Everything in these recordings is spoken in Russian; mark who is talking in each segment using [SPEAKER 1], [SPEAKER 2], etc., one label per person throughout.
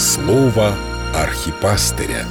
[SPEAKER 1] Слово архипастыря.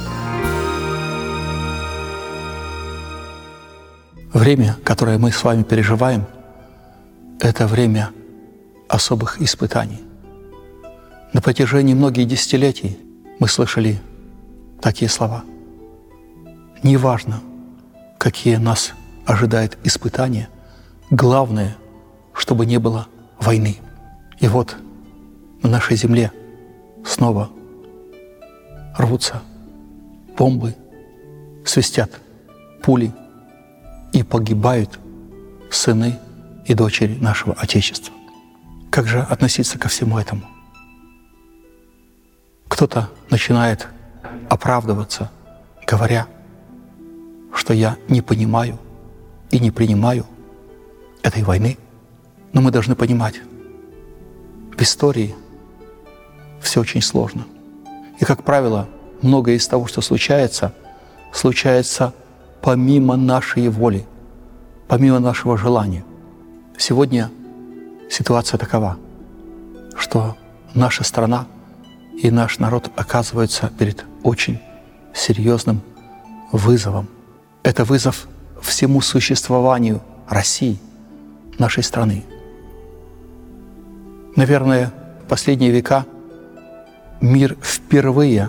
[SPEAKER 2] Время, которое мы с вами переживаем, это время особых испытаний. На протяжении многих десятилетий мы слышали такие слова. Неважно, какие нас ожидают испытания, главное, чтобы не было войны. И вот на нашей земле снова рвутся бомбы, свистят пули, и погибают сыны и дочери нашего Отечества. Как же относиться ко всему этому? Кто-то начинает оправдываться, говоря, что я не понимаю и не принимаю этой войны. Но мы должны понимать, в истории все очень сложно. И, как правило, многое из того, что случается помимо нашей воли, помимо нашего желания. Сегодня ситуация такова, что наша страна и наш народ оказываются перед очень серьезным вызовом. Это вызов всему существованию России, нашей страны. Наверное, в последние века мир впервые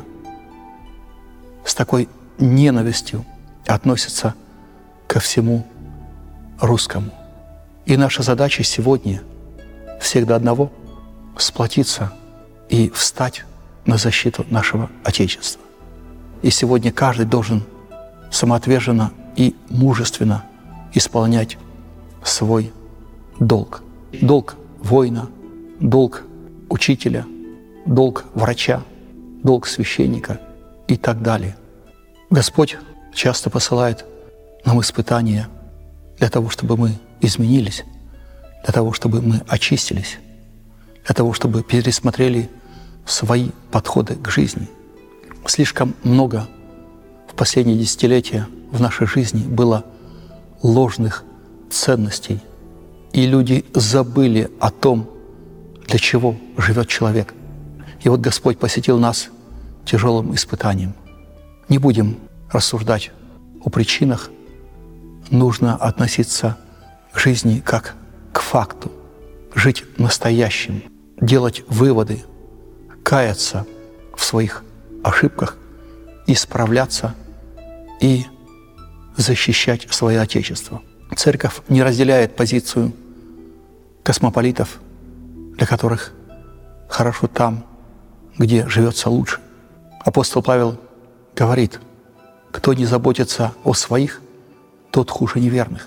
[SPEAKER 2] с такой ненавистью относится ко всему русскому. И наша задача сегодня всех до одного — сплотиться и встать на защиту нашего Отечества. И сегодня каждый должен самоотверженно и мужественно исполнять свой долг. Долг воина, долг учителя, долг врача, долг священника и так далее. Господь часто посылает нам испытания для того, чтобы мы изменились, для того, чтобы мы очистились, для того, чтобы пересмотрели свои подходы к жизни. Слишком много в последние десятилетия в нашей жизни было ложных ценностей, и люди забыли о том, для чего живет человек. И вот Господь посетил нас тяжелым испытанием. Не будем рассуждать о причинах, нужно относиться к жизни как к факту, жить настоящим, делать выводы, каяться в своих ошибках, исправляться и защищать свое Отечество. Церковь не разделяет позицию космополитов, для которых хорошо там, где живется лучше. Апостол Павел говорит: кто не заботится о своих, тот хуже неверных.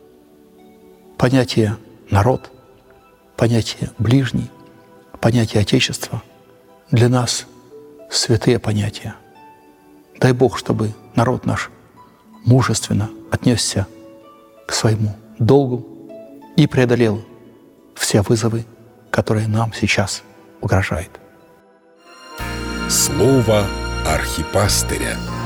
[SPEAKER 2] Понятие «народ», понятие «ближний», понятие «отечество» для нас святые понятия. Дай Бог, чтобы народ наш мужественно отнесся к своему долгу и преодолел все вызовы, которые нам сейчас угрожают.
[SPEAKER 1] Слово архипастыря.